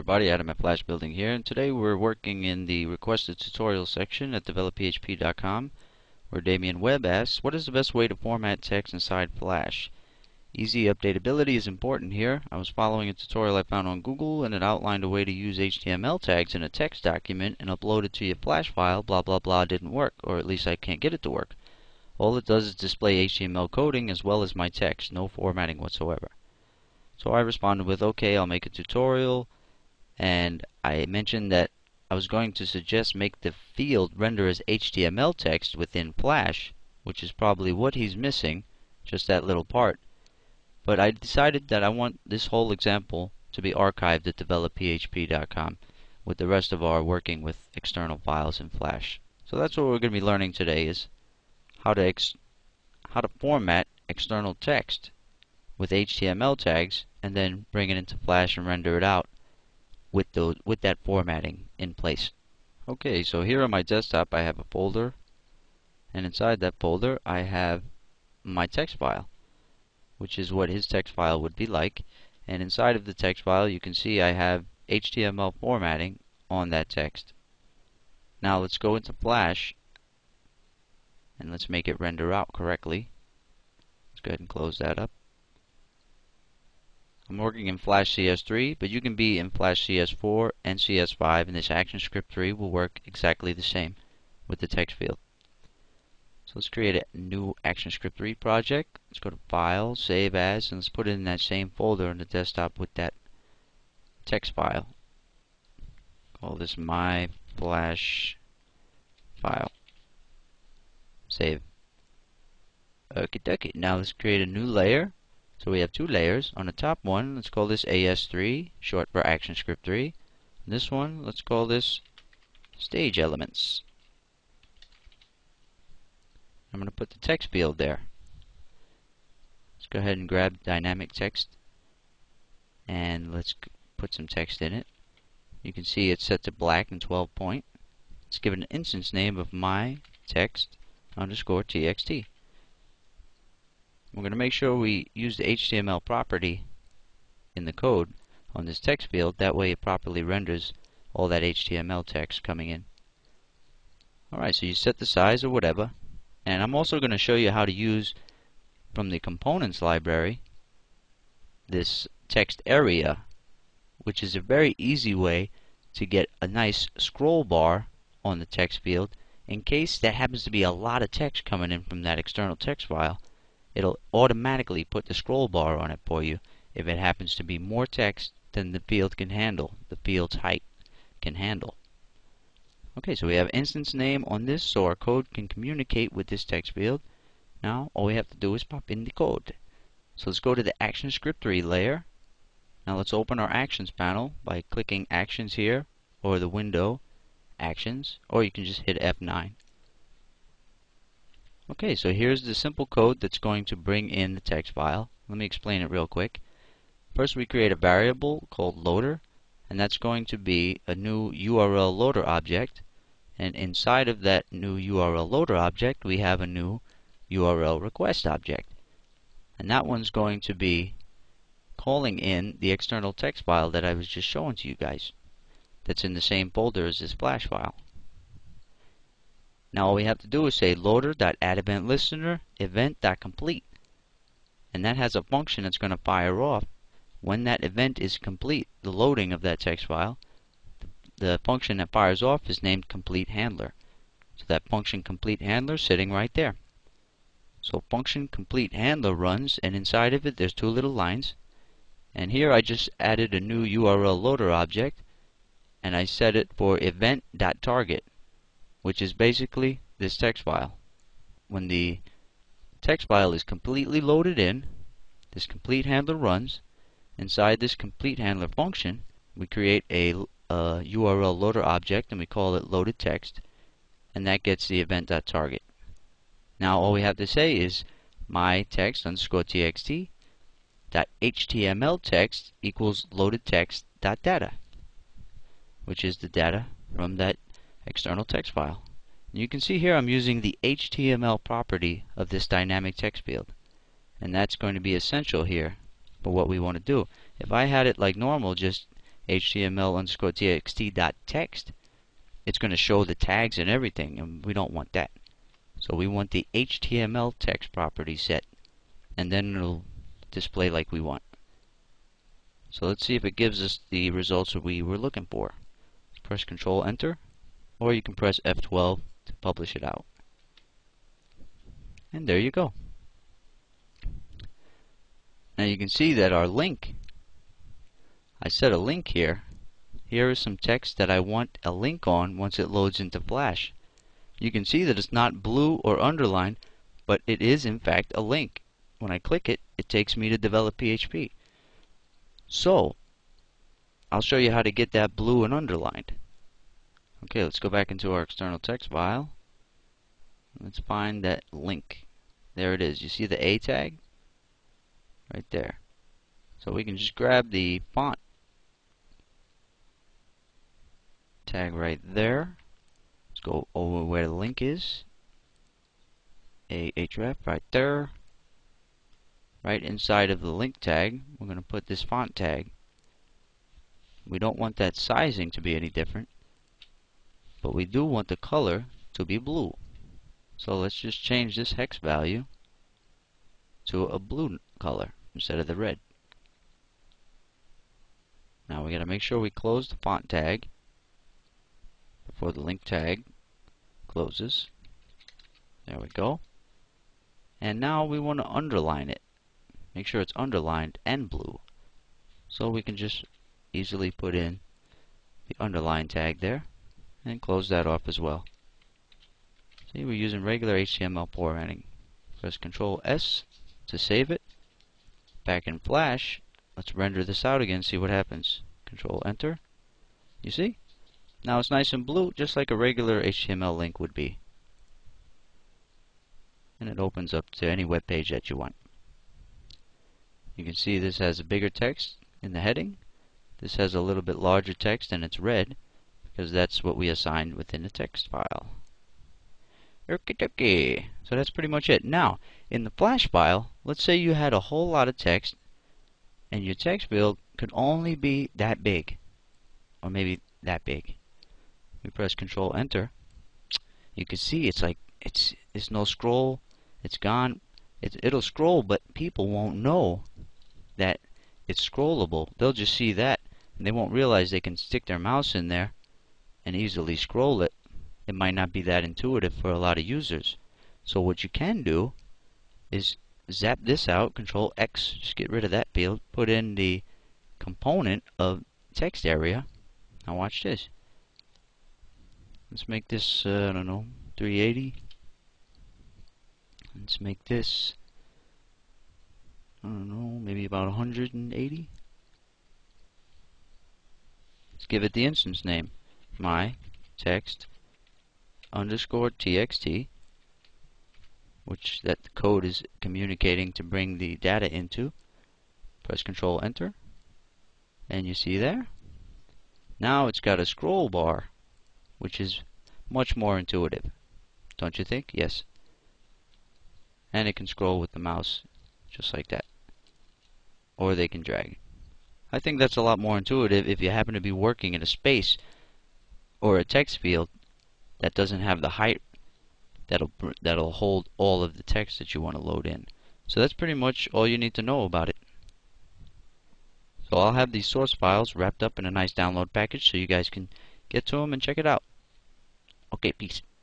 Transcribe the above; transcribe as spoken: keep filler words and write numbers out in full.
everybody, Adam at Flash Building here, and today we're working in the requested tutorial section at develop P H P dot com, where Damian Webb asks, what is the best way to format text inside Flash? Easy updatability is important here. I was following a tutorial I found on Google, and it outlined a way to use H T M L tags in a text document and upload it to your Flash file. Blah blah blah didn't work, or at least I can't get it to work. All it does is display H T M L coding as well as my text, no formatting whatsoever. So I responded with, okay, I'll make a tutorial. And I mentioned that I was going to suggest make the field render as H T M L text within Flash, which is probably what he's missing, just that little part. But I decided that I want this whole example to be archived at develop P H P dot com with the rest of our working with external files in Flash. So that's what we're going to be learning today, is how to ex how to format external text with H T M L tags and then bring it into Flash and render it out with those with that formatting in place. Okay, so here on my desktop I have a folder, and inside that folder I have my text file, which is what his text file would be like. And inside of the text file you can see I have H T M L formatting on that text. Now let's go into Flash and let's make it render out correctly. Let's go ahead and close that up. I'm working in Flash C S three, but you can be in Flash C S four and C S five, and this ActionScript three will work exactly the same with the text field. So let's create a new ActionScript three project. Let's go to File, Save As, and let's put it in that same folder on the desktop with that text file. Call this My Flash File. Save. Okie dokie. Now let's create a new layer. So we have two layers. On the top one, let's call this A S three, short for ActionScript three. And this one, let's call this Stage Elements. I'm going to put the text field there. Let's go ahead and grab dynamic text, and let's put some text in it. You can see it's set to black and twelve point. Let's give it an instance name of my text underscore txt. We're going to make sure we use the H T M L property in the code on this text field. That way it properly renders all that H T M L text coming in. Alright, so you set the size or whatever. And I'm also going to show you how to use, from the components library, this text area, which is a very easy way to get a nice scroll bar on the text field in case there happens to be a lot of text coming in from that external text file. It'll automatically put the scroll bar on it for you if it happens to be more text than the field can handle, the field's height can handle. Okay, so we have instance name on this, so our code can communicate with this text field. Now all we have to do is pop in the code. So let's go to the ActionScript three layer. Now let's open our Actions panel by clicking Actions here, or the window Actions, or you can just hit F nine. Okay, so here's the simple code that's going to bring in the text file. Let me explain it real quick. First, we create a variable called loader, and that's going to be a new U R L loader object. And inside of that new U R L loader object, we have a new U R L request object. And that one's going to be calling in the external text file that I was just showing to you guys, that's in the same folder as this Flash file. Now all we have to do is say loader.addEventListener event.complete, and that has a function that's going to fire off when that event is complete, the loading of that text file. The function that fires off is named completeHandler. So that function completeHandler is sitting right there. So function completeHandler runs, and inside of it there's two little lines. And here I just added a new U R L loader object, and I set it for event.target, which is basically this text file. When the text file is completely loaded in, this completeHandler runs. Inside this completeHandler function, we create a, a U R L loader object, and we call it loaded text, and that gets the event.target. Now all we have to say is my text underscore txt dot html text equals loaded text dot data, which is the data from that external text file. And you can see here I'm using the H T M L property of this dynamic text field, and that's going to be essential here for what we want to do. If I had it like normal, just html underscore txt dot text, it's going to show the tags and everything, and we don't want that. So we want the H T M L text property set, and then it'll display like we want. So let's see if it gives us the results that we were looking for. Press Control Enter, or you can press F twelve to publish it out. And there you go. Now you can see that our link, I set a link here. Here is some text that I want a link on once it loads into Flash. You can see that it's not blue or underlined, but it is in fact a link. When I click it, it takes me to Develop P H P. So, I'll show you how to get that blue and underlined. Okay, let's go back into our external text file. Let's find that link. There it is. You see the A tag? Right there. So we can just grab the font tag right there. Let's go over where the link is. A href right there. Right inside of the link tag, we're going to put this font tag. We don't want that sizing to be any different, but we do want the color to be blue. So let's just change this hex value to a blue color instead of the red. Now we got to make sure we close the font tag before the link tag closes. There we go. And now we want to underline it. Make sure it's underlined and blue. So we can just easily put in the underline tag there and close that off as well. See, we're using regular H T M L formatting. Press Control S to save it. Back in Flash, let's render this out again, see what happens. Control Enter. You see? Now it's nice and blue, just like a regular H T M L link would be. And it opens up to any web page that you want. You can see this has a bigger text in the heading. This has a little bit larger text and it's red because that's what we assigned within the text file. Okie-dokie. So that's pretty much it. Now, in the Flash file, let's say you had a whole lot of text and your text field could only be that big, or maybe that big. We press Control Enter. You can see it's like it's it's no scroll. It's gone. It, it'll scroll, but people won't know that it's scrollable. They'll just see that, and they won't realize they can stick their mouse in there and easily scroll it. It might not be that intuitive for a lot of users. So what you can do is zap this out, Control X, just get rid of that field, put in the component of text area. Now watch this. Let's make this, uh, I don't know, three eighty. Let's make this, I don't know, maybe about one hundred eighty. Let's give it the instance name, my text underscore txt, which that the code is communicating to bring the data into. Press Control Enter, and you see there. Now it's got a scroll bar, which is much more intuitive, don't you think? Yes. And it can scroll with the mouse just like that, or they can drag. I think that's a lot more intuitive if you happen to be working in a space or a text field that doesn't have the height that'll that'll hold all of the text that you want to load in. So that's pretty much all you need to know about it. So I'll have these source files wrapped up in a nice download package so you guys can get to them and check it out. Okay, peace.